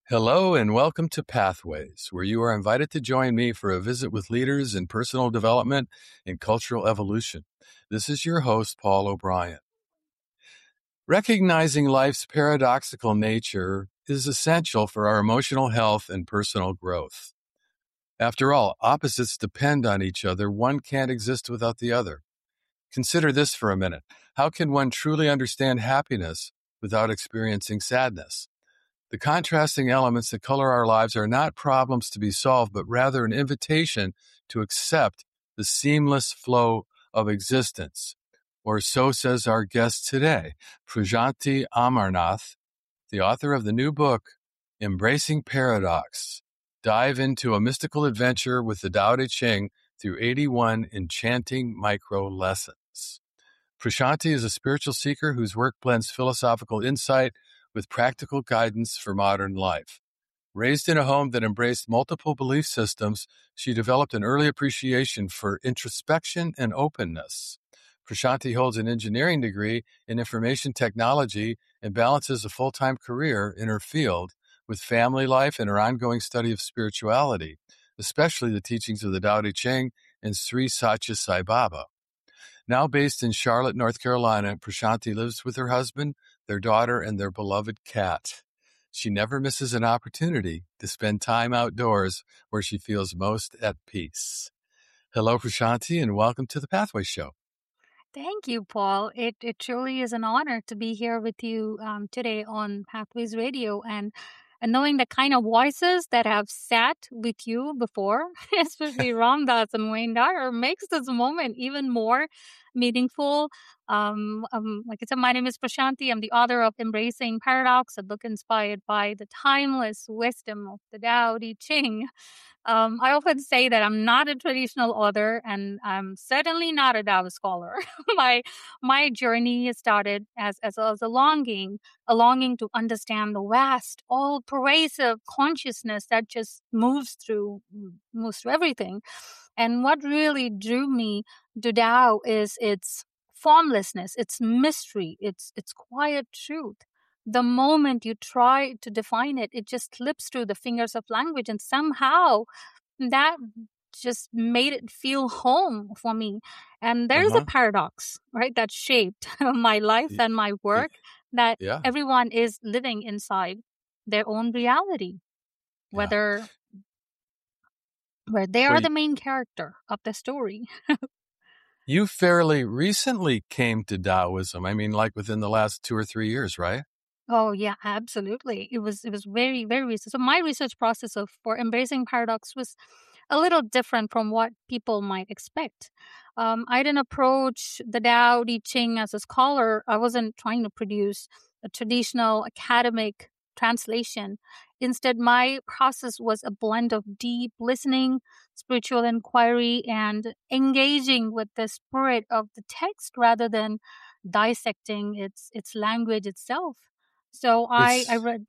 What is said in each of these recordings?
Hello and welcome to Pathways, where you are invited to join me for a visit with leaders in personal development and cultural evolution. This is your host, Paul O'Brien. Recognizing life's paradoxical nature is essential for our emotional health and personal growth. After all, opposites depend on each other. One can't exist without the other. Consider this for a minute. How can one truly understand happiness without experiencing sadness? The contrasting elements that color our lives are not problems to be solved, but rather an invitation to accept the seamless flow of existence. Or so says our guest today, Prajanti Amarnath, the author of the new book, Embracing Paradox. Dive into a mystical adventure with the Tao Te Ching through 81 enchanting micro lessons. Prajanti is a spiritual seeker whose work blends philosophical insight with practical guidance for modern life. Raised in a home that embraced multiple belief systems, she developed an early appreciation for introspection and openness. Prajanti holds an engineering degree in information technology and balances a full-time career in her field with family life and her ongoing study of spirituality, especially the teachings of the Tao Te Ching and Sri Satya Sai Baba. Now based in Charlotte, North Carolina, Prajanti lives with her husband, their daughter, and their beloved cat. She never misses an opportunity to spend time outdoors where she feels most at peace. Hello, Prajanti, and welcome to the Pathway Show. Thank you, Paul. It truly is an honor to be here with you today on Pathways Radio and knowing the kind of voices that have sat with you before, especially Ramdas and Wayne Dyer, makes this moment even more meaningful. Like I said, my name is Prajanti. I'm the author of Embracing Paradox, a book inspired by the timeless wisdom of the Tao Te Ching. I often say that I'm not a traditional author, and I'm certainly not a Tao scholar. my journey started as a longing to understand the vast, all pervasive consciousness that just moves through everything. And what really drew me to Tao is its formlessness, its mystery, its quiet truth. The moment you try to define it, it just slips through the fingers of language, and somehow that just made it feel home for me. And there's a paradox, right, that shaped my life and my work, that Yeah. everyone is living inside their own reality, where they are the main character of the story. You fairly recently came to Taoism. I mean, like within the last 2 or 3 years, right? Oh yeah, absolutely. It was very, very recent. So my research process for embracing paradox was a little different from what people might expect. I didn't approach the Tao Te Ching as a scholar. I wasn't trying to produce a traditional academic translation. Instead, my process was a blend of deep listening, spiritual inquiry, and engaging with the spirit of the text rather than dissecting its language itself. So I read.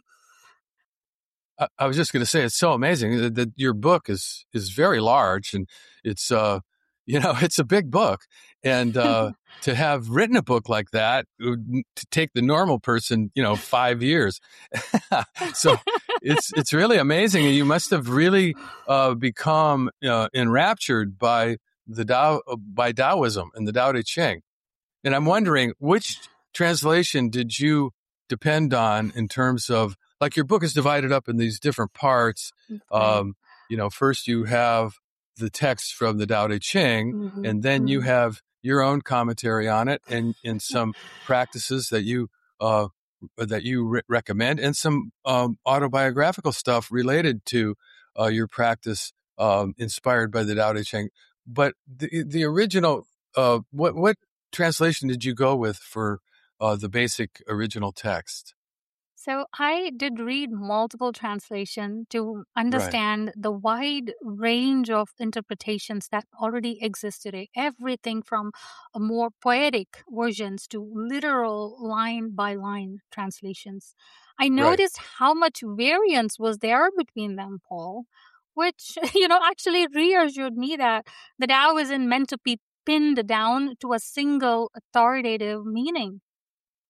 I was just going to say, it's so amazing that your book is very large, and it's it's a big book, and to have written a book like that to take the normal person 5 years. So it's really amazing, and you must have really become enraptured by by Taoism and the Tao Te Ching. And I'm wondering, which translation did you depend on in terms of, like, your book is divided up in these different parts. First you have the text from the Tao Te Ching, and then you have your own commentary on it, and some practices that you recommend, and some autobiographical stuff related to your practice, inspired by the Tao Te Ching. But the original, what translation did you go with for the basic original text? So I did read multiple translations to understand the wide range of interpretations that already exist today. Everything from more poetic versions to literal line by line translations. I noticed how much variance was there between them, Paul, which, actually reassured me that the Tao isn't meant to be pinned down to a single authoritative meaning.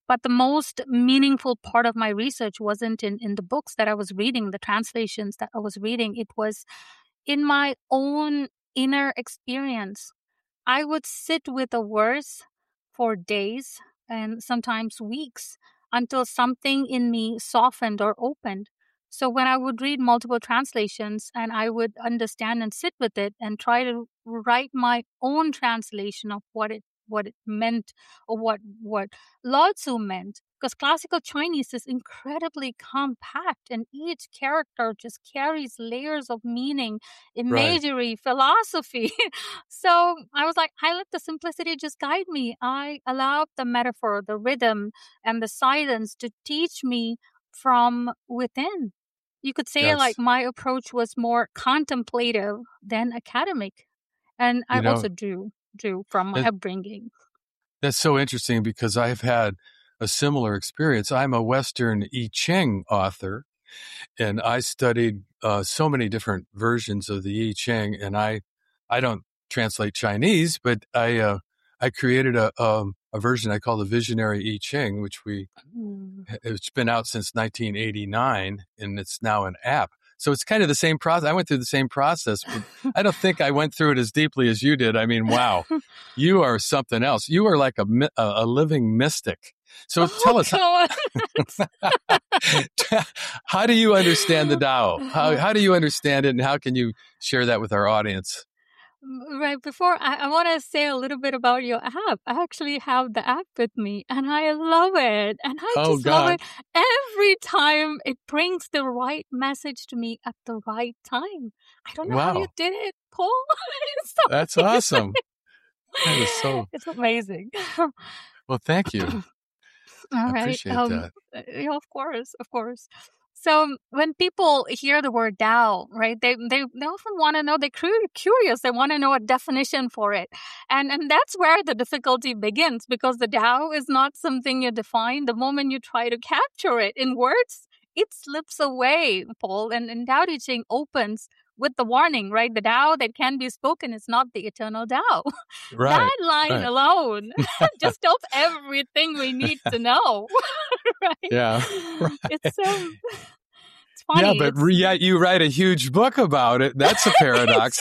But the most meaningful part of my research wasn't in the books that I was reading, the translations that I was reading. It was in my own inner experience. I would sit with a verse for days and sometimes weeks until something in me softened or opened. So when I would read multiple translations and I would understand and sit with it and try to write my own translation of what it meant, or what Lao Tzu meant. Because classical Chinese is incredibly compact and each character just carries layers of meaning, Right. imagery, philosophy. So I was like, I let the simplicity just guide me. I allowed the metaphor, the rhythm, and the silence to teach me from within. You could say like Yes. my approach was more contemplative than academic. And I You know, also drew from my that, upbringing. that's so interesting because I've had a similar experience. I'm a Western I Ching author, and I studied so many different versions of the I Ching, and I don't translate Chinese, but I created a version I call the Visionary I Ching, which Mm. it's been out since 1989, and it's now an app. So it's kind of the same process. I went through the same process, but I don't think I went through it as deeply as you did. I mean, wow, you are something else. You are like a living mystic. So Oh, tell us, God. how do you understand the Tao? How do you understand it, and how can you share that with our audience? Right before, I want to say a little bit about your app. I actually have the app with me and I love it. And I Oh just love God, it every time it brings the right message to me at the right time. I don't know how you wow, did it, Paul. It's so that's amazing. awesome. That is so It's amazing. well. Thank you. All I right. appreciate that. Yeah, of course, of course. So when people hear the word Tao, right, they often want to know. They're curious. They want to know a definition for it, and that's where the difficulty begins because the Tao is not something you define. The moment you try to capture it in words, it slips away, Paul. And Tao Te Ching opens with the warning, right? The Tao that can be spoken is not the eternal Tao. Right, That line right. alone just tells everything we need to know, right? Yeah, It's right. it's Yeah, funny. but It's yet you write a huge book about it. That's a it's paradox.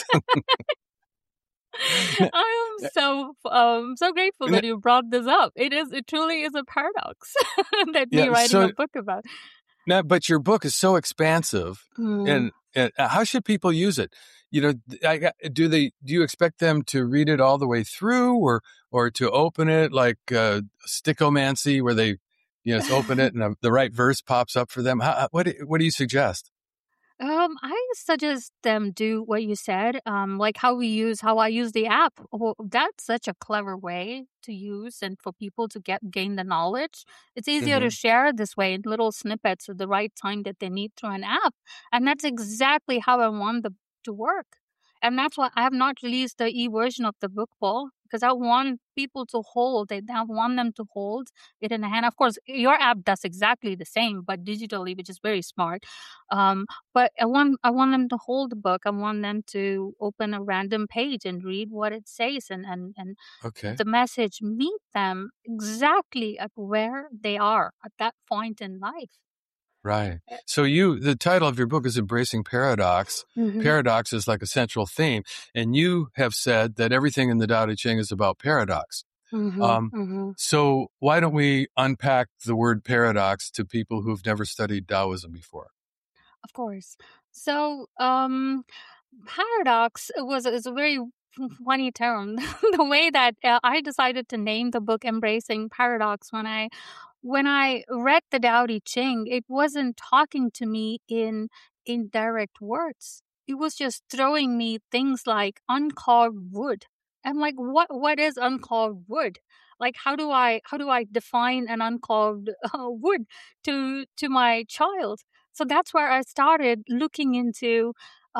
I am so grateful that you brought this up. It truly is a paradox that me Yeah. writing a So book about. now, but your book is so expansive, Mm. and how should people use it? You know, do you expect them to read it all the way through, or to open it like stickomancy, where they, just open it and the right verse pops up for them? What do you suggest? I suggest them do what you said. Like how I use the app. Well, that's such a clever way to use and for people to gain the knowledge. It's easier to Hmm. share this way in little snippets at the right time that they need through an app, and that's exactly how I want the to work. And that's why I have not released the e-version of the book, Paul, because I want people to hold it. I want them to hold it in a hand. Of course, your app does exactly the same, but digitally, which is very smart. But I want them to hold the book. I want them to open a random page and read what it says, and Okay. the message meet them exactly at where they are at that point in life. Right. So the title of your book is Embracing Paradox. Mm-hmm. Paradox is like a central theme. And you have said that everything in the Tao Te Ching is about paradox. Mm-hmm. Um, Mm-hmm. so why don't we unpack the word paradox to people who've never studied Taoism before? Of course. So, paradox is a very funny term. The way that I decided to name the book "Embracing Paradox" when I read the Tao Te Ching, it wasn't talking to me in direct words. It was just throwing me things like uncarved wood. I'm like, what is uncarved wood? Like, how do I define an uncarved wood to my child? So that's where I started looking into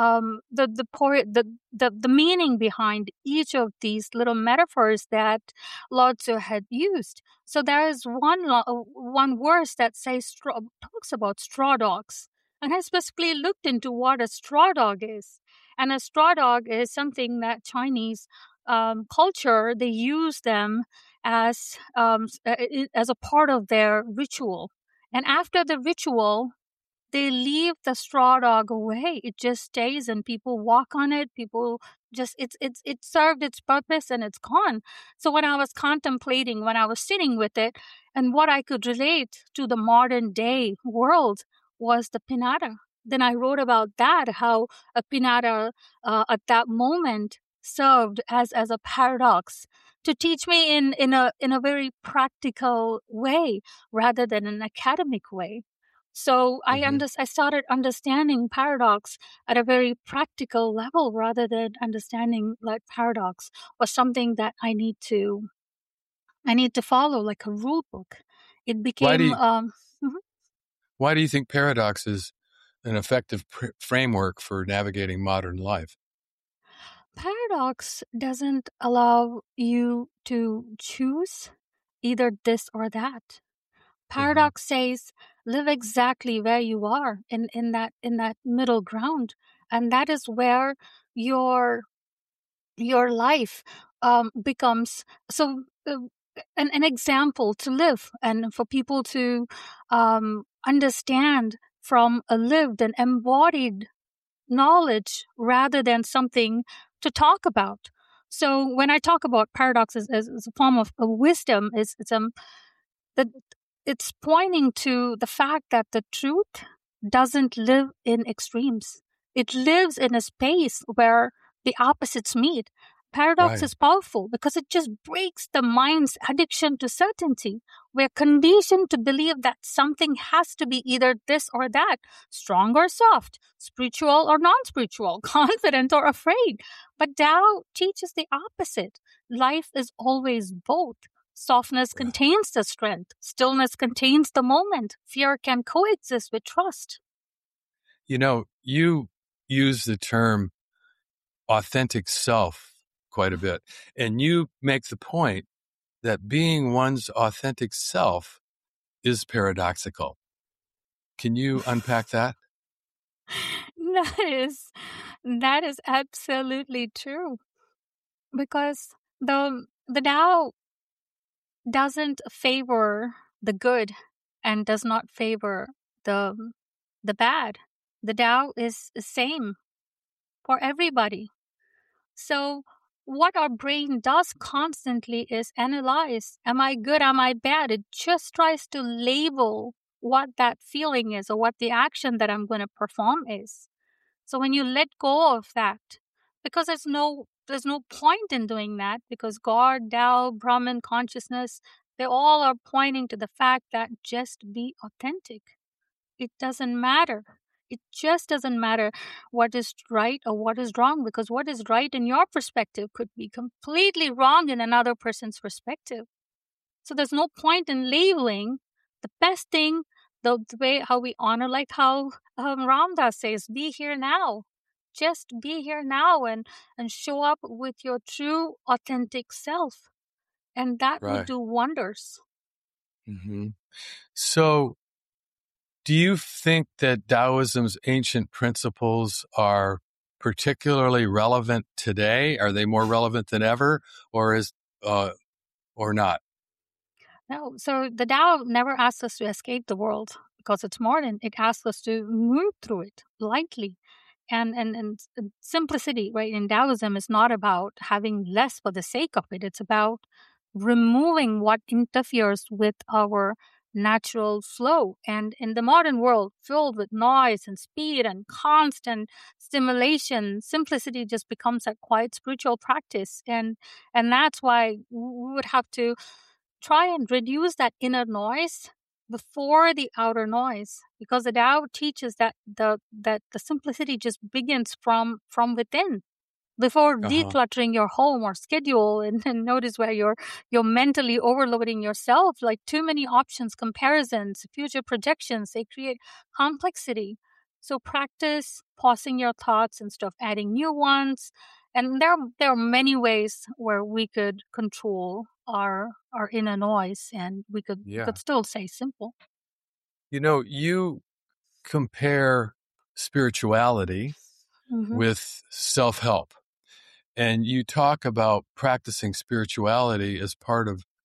the meaning behind each of these little metaphors that Lao Tzu had used. So there is one verse that talks about straw dogs, and I specifically looked into what a straw dog is. And a straw dog is something that Chinese culture they use them as a part of their ritual. And after the ritual, they leave the straw dog away. It just stays and people walk on it. People just, it served its purpose and it's gone. So when I was contemplating, when I was sitting with it, and what I could relate to the modern day world was the pinata. Then I wrote about that, how a pinata at that moment served as a paradox to teach me in a very practical way rather than an academic way. So Hmm. I started understanding paradox at a very practical level rather than understanding like paradox was something that I need to follow like a rule book. It Why do became you, mhm. why do you think paradox is an effective framework for navigating modern life? Paradox doesn't allow you to choose either this or that. Hmm. Paradox says live exactly where you are in that middle ground, and that is where your your life becomes so an example to live and for people to understand from a lived and embodied knowledge rather than something to talk about. So when I talk about paradoxes as a form of wisdom, that it's pointing to the fact that the truth doesn't live in extremes. It lives in a space where the opposites meet. Paradox Right. is powerful because it just breaks the mind's addiction to certainty. We're conditioned to believe that something has to be either this or that, strong or soft, spiritual or non spiritual, confident or afraid. But Tao teaches the opposite. Life is always both. Softness Right. contains the strength. Stillness contains the moment. Fear can coexist with trust. You know, you use the term authentic self quite a bit, and you make the point that being one's authentic self is paradoxical. Can you unpack that? That is that is absolutely true because the Tao doesn't favor the good and does not favor the bad. The Tao is the same for everybody. So, what our brain does constantly is analyze, am I good? Am I bad? It just tries to label what that feeling is or what the action that I'm going to perform is. So when you let go of that, because there's no point in doing that, because God, Tao, Brahman, consciousness, they all are pointing to the fact that just be authentic. It doesn't matter. It just doesn't matter what is right or what is wrong, because what is right in your perspective could be completely wrong in another person's perspective. So there's no point in labeling. The best thing, the way how we honor, like how Ramdas says, be here now. Just be here now and show up with your true, authentic self. And that would Right. do wonders. Hmm. So, do you think that Taoism's ancient principles are particularly relevant today? Are they more relevant than ever, or is uh, or not? No, so the Tao never asks us to escape the world because it's modern. It asks us to move through it lightly. And simplicity, right, in Taoism is not about having less for the sake of it. It's about removing what interferes with our natural flow. And in the modern world, filled with noise and speed and constant stimulation, simplicity just becomes a quiet spiritual practice. And that's why we would have to try and reduce that inner noise before the outer noise, because the Tao teaches that the simplicity just begins from within before Uh-huh. decluttering your home or schedule. And notice where you're mentally overloading yourself, like too many options, comparisons, future projections, they create complexity. So practice pausing your thoughts instead of adding new ones. And there are many ways where we could control our inner noise, and we Yeah. could still stay simple. You know, you compare spirituality Hmm. with self-help, and you talk about practicing spirituality as part of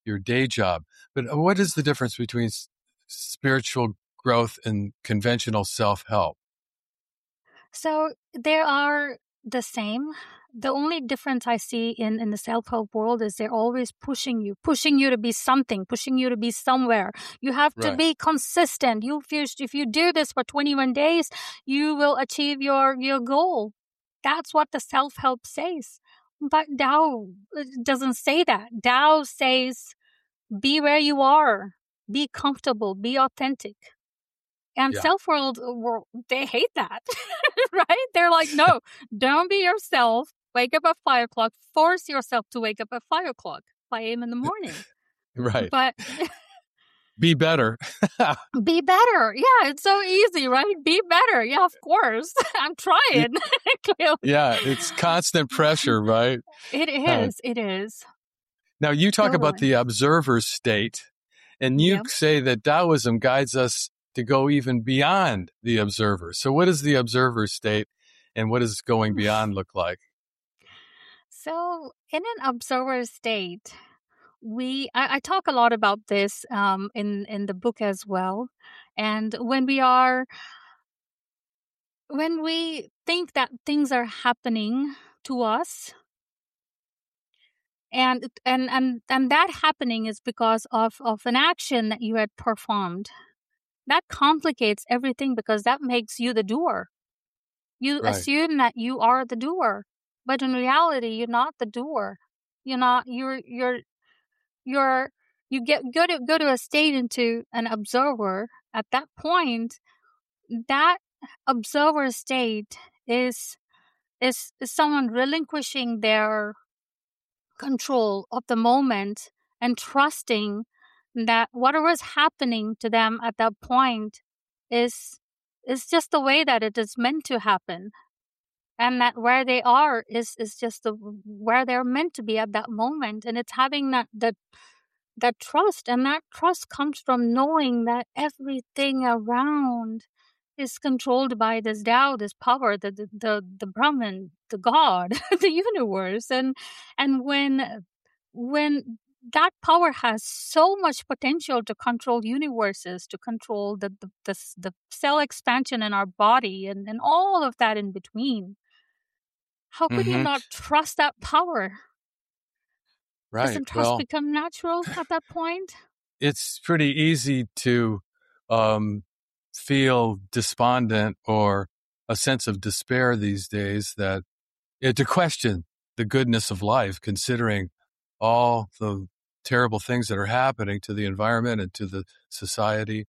your day job. But what is the difference between spiritual growth and conventional self-help? So they are the same. The only difference I see in the self-help world is they're always pushing you to be something, pushing you to be somewhere. You have to Right. be consistent. If you do this for 21 days, you will achieve your goal. That's what the self-help says. But Tao doesn't say that. Tao says, be where you are, be comfortable, be authentic. And Yeah. self-world, they hate that, right? They're like, no, don't be yourself. Wake up at 5 o'clock. Force yourself to wake up at 5 o'clock, 5 a.m. in the morning. Right. But Be better. be better. Yeah, it's so easy, right? Be better. Yeah, of course. I'm trying. Clearly. Yeah, it's constant pressure, right? It is. It is. Now, you talk about Totally. the observer state, and you Yeah. say that Taoism guides us to go even beyond the observer. So, what is the observer state, and what does going beyond look like? So, in an observer state, I talk a lot about this in the book as well. And when we think that things are happening to us, and that happening is because of an action that you had performed, that complicates everything because that makes you the doer. You Right. assume that you are the doer, but in reality, you're not the doer. You're not. You're you get go to a state into an observer. At that point, that observer state is someone relinquishing their control of the moment and trusting that whatever is happening to them at that point is is just the way that it is meant to happen, and that where they are is just where they're meant to be at that moment. And it's having that trust, and that trust comes from knowing that everything around is controlled by this Tao, this power, the Brahman, the God, the universe. And when that power has so much potential to control universes, to control the cell expansion in our body, and all of that in between, how could you Mm-hmm. not trust that power? Right. Doesn't trust Well, become natural at that point? it's pretty easy to um, feel despondent or a sense of despair these days, that to question the goodness of life, considering all the terrible things that are happening to the environment and to the society.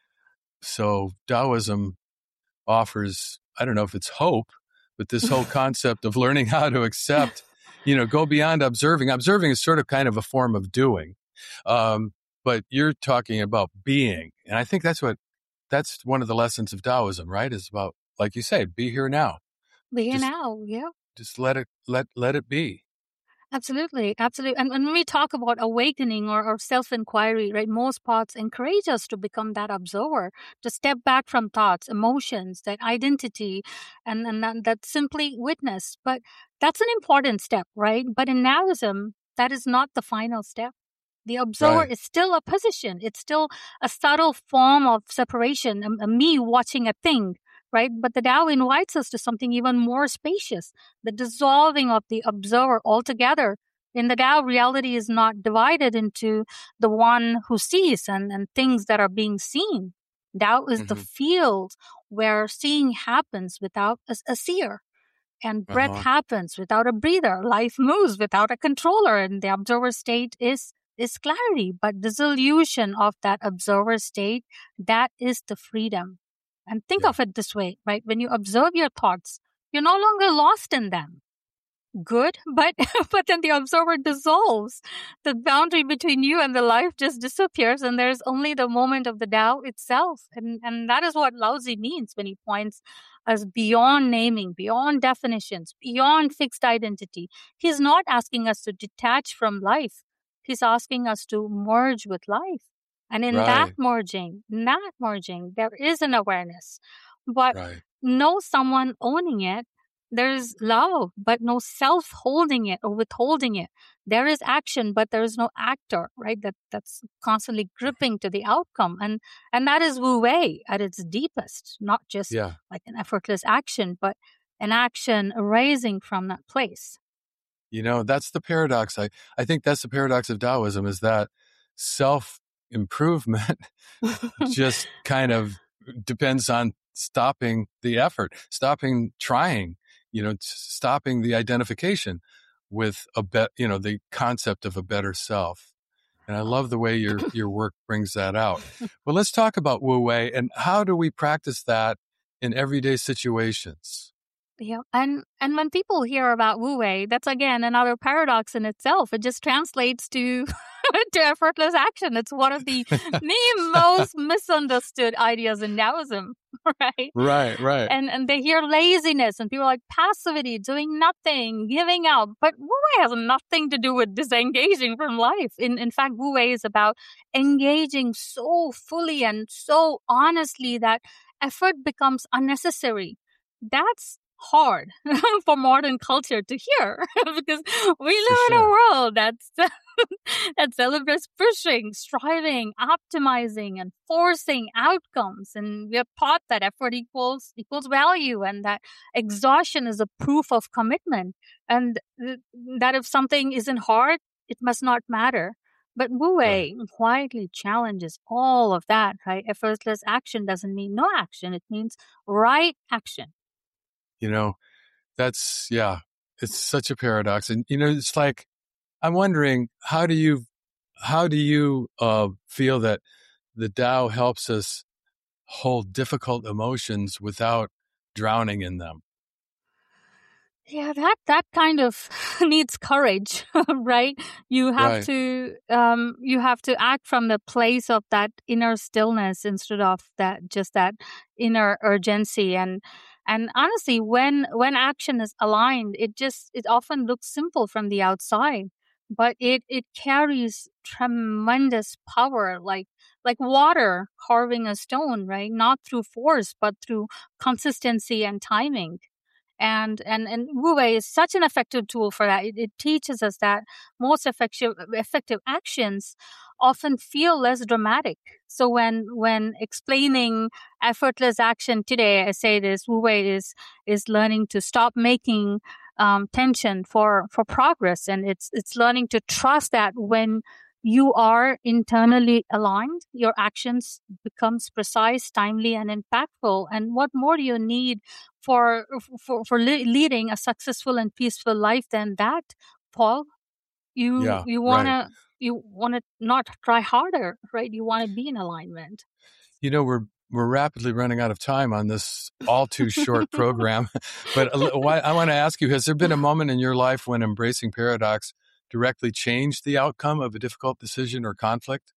So Taoism offers, I don't know if it's hope, but this whole concept of learning how to accept, go beyond observing. Observing is sort of kind of a form of doing. But you're talking about being. And I think that's one of the lessons of Taoism, right? Is about, like you say, be here now. Be Just, now, yeah. just let it be. Absolutely, absolutely. And when we talk about awakening or self-inquiry, right, most paths encourage us to become that observer, to step back from thoughts, emotions, that identity, and that simply witness. But that's an important step, right? But in Taoism, that is not the final step. The observer Right. is still a position. It's still a subtle form of separation, a me watching a thing, right? But the Tao invites us to something even more spacious, the dissolving of the observer altogether. In the Tao, reality is not divided into the one who sees and things that are being seen. Tao is the Mm-hmm. field where seeing happens without a seer, and breath Uh-huh. happens without a breather. Life moves without a controller, and the observer state is clarity. But dissolution of that observer state, that is the freedom. And think Yeah. of it this way, right? When you observe your thoughts, you're no longer lost in them. Good, but but then the observer dissolves. The boundary between you and the life just disappears, and there's only the moment of the Tao itself. And that is what Lao Tzu means when he points us beyond naming, beyond definitions, beyond fixed identity. He's not asking us to detach from life. He's asking us to merge with life. And Right. in that merging, there is an awareness. But Right. know someone owning it, there's love, but no self holding it or withholding it. There is action, but there is no actor, right? That's constantly gripping to the outcome. And that is Wu Wei at its deepest, not just Yeah. like an effortless action, but an action arising from that place. That's the paradox. I think that's the paradox of Taoism, is that self-improvement just kind of depends on stopping the effort, stopping trying, stopping the identification with the concept of a better self. And I love the way your work brings that out. Well, let's talk about Wu Wei and how do we practice that in everyday situations? Yeah, and when people hear about Wu Wei, that's again another paradox in itself. It just translates to to effortless action. It's one of the most misunderstood ideas in Taoism, right? Right. And they hear laziness, and people are like passivity, doing nothing, giving up. But Wu Wei has nothing to do with disengaging from life. In fact, Wu Wei is about engaging so fully and so honestly that effort becomes unnecessary. That's hard for modern culture to hear because we For live in a sure. world that celebrates pushing, striving, optimizing, and forcing outcomes. And we are taught that effort equals value, and that exhaustion is a proof of commitment, and that if something isn't hard, it must not matter. But Wu Right. Wei quietly challenges all of that, right? Effortless action doesn't mean no action; it means right action. You know, it's such a paradox. And, it's like, I'm wondering, how do you feel that the Tao helps us hold difficult emotions without drowning in them? Yeah, that kind of needs courage, right? Right. You have to act from the place of that inner stillness instead of that inner urgency. And honestly, when action is aligned, it often looks simple from the outside, but it carries tremendous power, like water carving a stone, right? Not through force, but through consistency and timing. And Wu Wei is such an effective tool for that. It teaches us that most effective actions often feel less dramatic. So when explaining effortless action today, I say this: Wu Wei is learning to stop making tension for progress, and it's learning to trust that when you are internally aligned, your actions becomes precise, timely, and impactful. And what more do you need leading a successful and peaceful life than that, Paul? You Yeah. you Right. wanna you wanna not try harder, right? You wanna be in alignment. We're rapidly running out of time on this all too short program, but I want to ask you: has there been a moment in your life when embracing paradox directly changed the outcome of a difficult decision or conflict?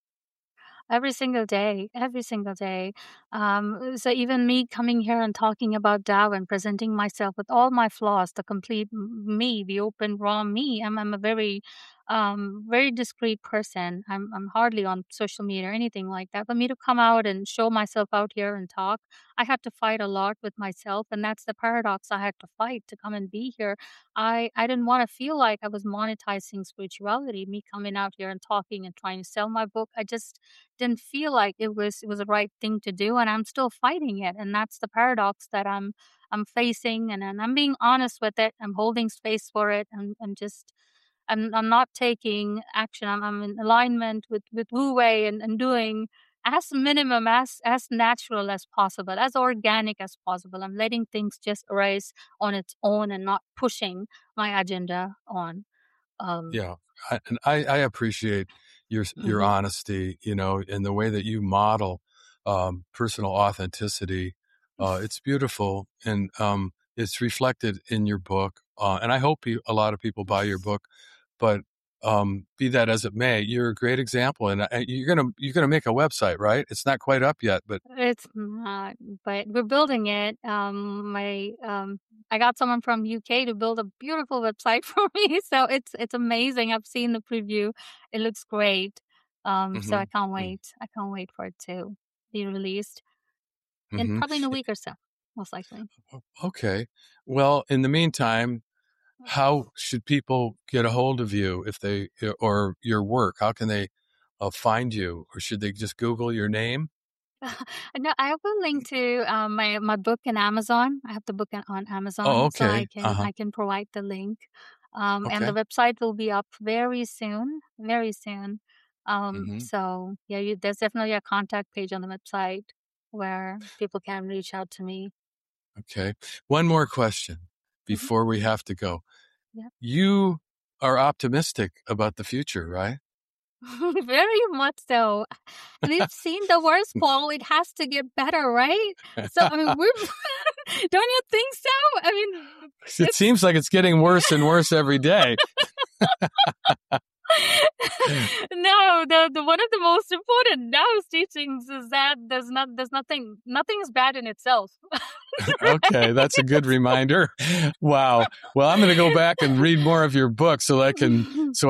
Every single day. So even me coming here and talking about Tao and presenting myself with all my flaws, the complete me, the open raw me. I'm a very discreet person. I'm hardly on social media or anything like that. For me to come out and show myself out here and talk, I had to fight a lot with myself, and that's the paradox I had to fight to come and be here. I didn't want to feel like I was monetizing spirituality. Me coming out here and talking and trying to sell my book, I just didn't feel like it was the right thing to do, and I'm still fighting it. And that's the paradox that I'm facing, and I'm being honest with it. I'm holding space for it. I'm not taking action. I'm in alignment with Wu Wei, and doing as minimum, as natural as possible, as organic as possible. I'm letting things just arise on its own and not pushing my agenda on. Um, Yeah, I appreciate your mhm. honesty, and the way that you model personal authenticity. It's beautiful, and it's reflected in your book. And I hope a lot of people buy your book. But be that as it may, you're a great example, and you're gonna make a website, right? It's not quite up yet, but It's not, but we're building it. My I got someone from UK to build a beautiful website for me, so it's amazing. I've seen the preview; it looks great. So I hmm can't wait. I can't wait for it to be released in hmm probably in a week or so. most likely. Okay. Well, in the meantime, how should people get a hold of you or your work? How can they find you? Or should they just Google your name? No, I have a link to my book in Amazon. I have the book on Oh, Amazon, so okay. Uh-huh. I can provide the link. And the Okay. website will be up very soon, very soon. Mm-hmm. So yeah, there's definitely a contact page on the website where people can reach out to me. Okay. One more question Mhm. before we have to go. Yeah. You are optimistic about the future, right? Very much so. We've seen the worst, Paul. It has to get better, right? So I mean, we're don't you think so? I mean, It it's seems like it's getting worse and worse every day. no, the one of the most important Taoist teachings is that there's nothing is bad in itself. Okay, that's a good reminder. Wow. Well, I'm going to go back and read more of your book so I can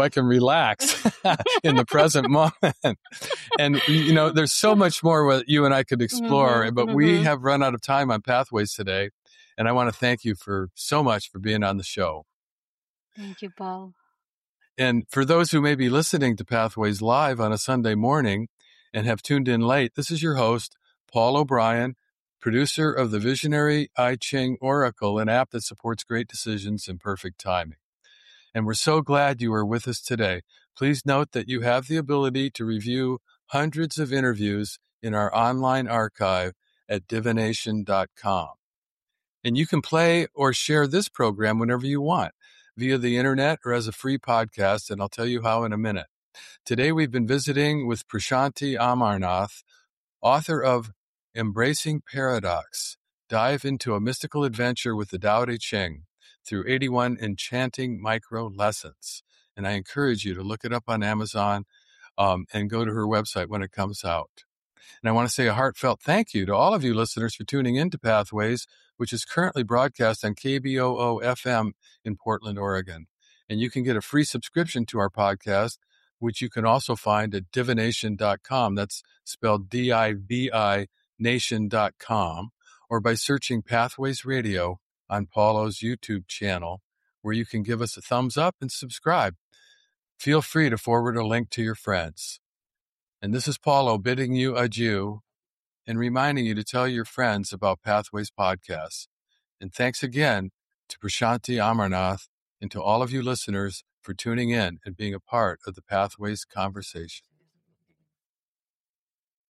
relax in the present moment. And there's so much more what you and I could explore, but we have run out of time on Pathways today. And I want to thank you so much for being on the show. Thank you, Paul. And for those who may be listening to Pathways live on a Sunday morning and have tuned in late, this is your host, Paul O'Brien, producer of the Visionary I Ching Oracle, an app that supports great decisions and perfect timing. And we're so glad you are with us today. Please note that you have the ability to review hundreds of interviews in our online archive at divination.com. And you can play or share this program whenever you want, via the internet or as a free podcast, and I'll tell you how in a minute. Today we've been visiting with Prashanti Amarnath, author of Embracing Paradox. Dive into a mystical adventure with the Tao Te Ching through 81 enchanting micro lessons. And I encourage you to look it up on Amazon and go to her website when it comes out. And I want to say a heartfelt thank you to all of you listeners for tuning in to Pathways, which is currently broadcast on KBOO FM in Portland, Oregon. And you can get a free subscription to our podcast, which you can also find at divination.com. That's spelled DIVI nation.com, or by searching Pathways Radio on Paulo's YouTube channel, where you can give us a thumbs up and subscribe. Feel free to forward a link to your friends. And this is Paulo bidding you adieu and reminding you to tell your friends about Pathways podcasts. And thanks again to Prashanti Amarnath and to all of you listeners for tuning in and being a part of the Pathways conversation.